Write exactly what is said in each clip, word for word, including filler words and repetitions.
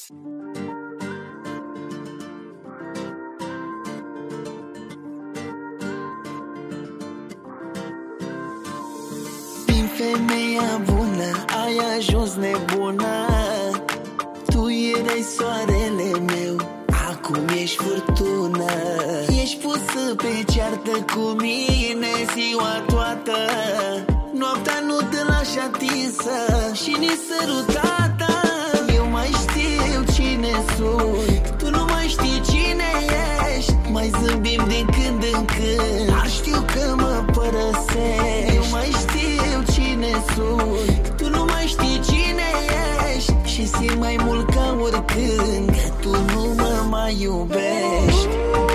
Din femeia bună ai ajuns nebună. Tu erai soarele meu, acum ești furtună. Ești pusă pe ceartă cu mine ziua toată. Noaptea nu te lași atinsă și nici sărutată. Eu mai știu cine sunt, tu nu mai știi cine ești. Mai zâmbim din când în când, dar știu că mă părăsești. Eu mai știu cine sunt, tu nu mai știi cine ești. Și simt mai mult ca oricând că tu nu mă mai iubești.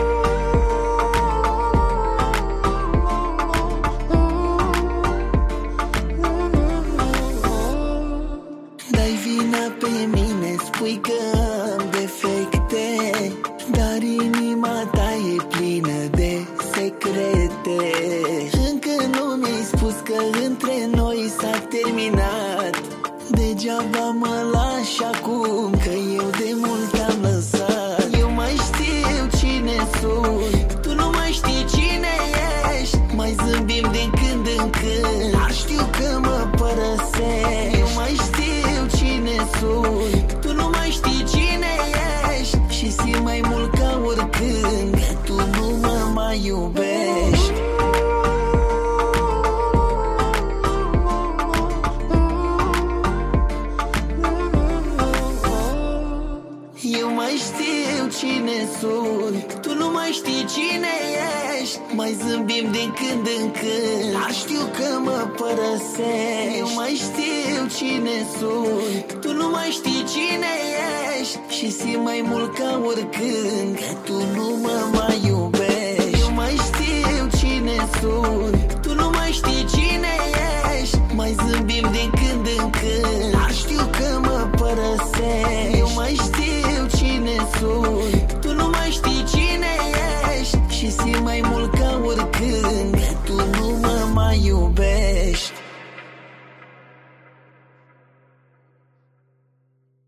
Dai vina pe mine, spui că am defecte, dar inima ta e plină de secrete. Încă nu mi-ai spus că între noi s-a terminat. Degeaba mă lași acum, că eu de mult am lăsat. Eu mai știu cine sunt, tu nu mai știi cine ești. Mai zâmbim din când în când, dar știu că mă părăsești. Eu mai știu cine sunt, tu nu mai știi cine ești. Și simt mai mult ca oricând că tu nu mă mai iubești. Eu mai știu cine sunt, tu nu mai știi cine ești. Mai zâmbim din când în când, dar știu că mă părăsești. Eu mai știu cine sunt, tu nu mai știi cine ești. Și simt mai mult ca oricând că tu nu mă mai iubești.